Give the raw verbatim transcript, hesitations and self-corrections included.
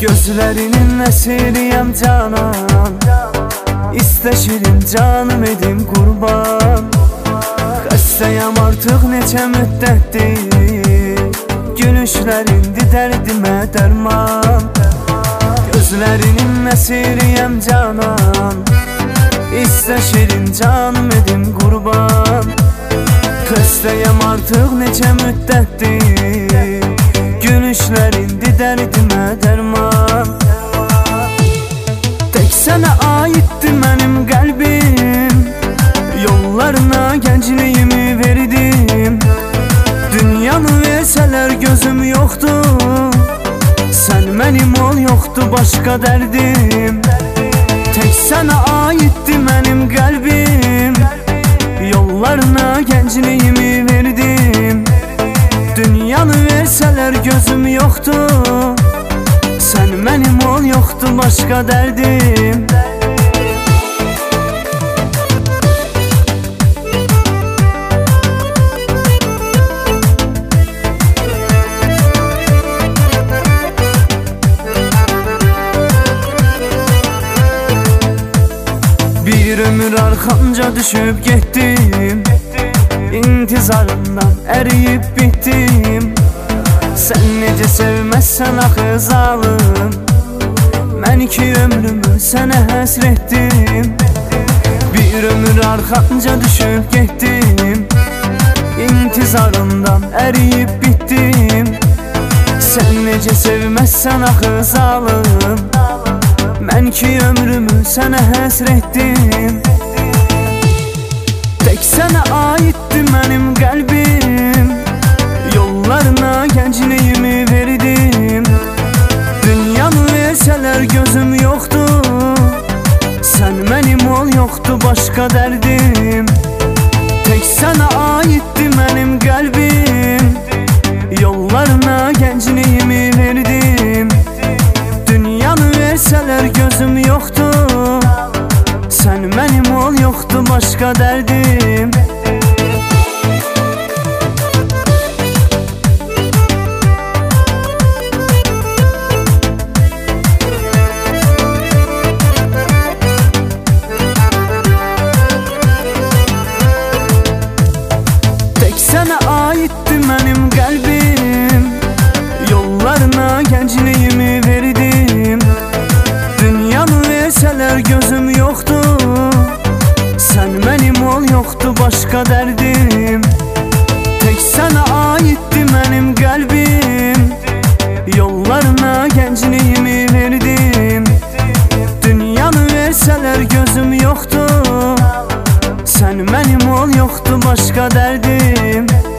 Gözlerinin esiriyem canan, İstəşirim canım edim qurban. Xəstəyəm artıq neçə müddətdir, gülüşlərindi dərdimə dərman. Gözlərinin əsiriyəm canan, İstəşirim canım edim qurban. Xəstəyəm artıq neçə müddətdir, gülüşlərindi dərdimə dərman. Tək sənə aiddir mənim qəlbim, yollarına gəncliyimi verdim. Dünyanı versələr gözüm yoxdur, sən mənim ol, yoxdur başqa dərdim. Tək sənə aiddir mənim qəlbim, yollarına gəncliyimi verdim. Dünyanı versələr gözüm yoxdur, sən mənim ol, yoxdur başqa dərdim. Bir ömür arxamca düşüb getdim, İntizarından əriyib bitdim. Sən necə sevməzsən axı zalım, mən iki ömrümü sənə həsr etdim. Bir ömür arxamca düşüb getdim, İntizarından əriyib bitdim. Sən necə sevməzsən axı zalım, mən iki ömrümü sənə həsr etdim. Tək sənə aiddir mənim qəlbim, yollarına gəncliyimi verdim. Dünyanı versələr gözüm yoxdur, sən mənim ol, yoxdur başqa dərdim. Tək sənə aiddir mənim qəlbim, yollarına gəncliyimi verdim. Dünyanı versələr gözüm yoxdur, sən mənim ol, yoxdur başqa dərdim. Tək sənə aiddir mənim qəlbim, yollarına gəncliyimi verdim. Dünyanı versələr gözüm yoxdur, sən mənim ol, yoxdur başqa dərdim. Tək sənə aiddir mənim qəlbim, yollarına gəncliyimi verdim. Dünyanı versələr gözüm yoxdur, sən mənim ol, yoxdur başqa dərdim.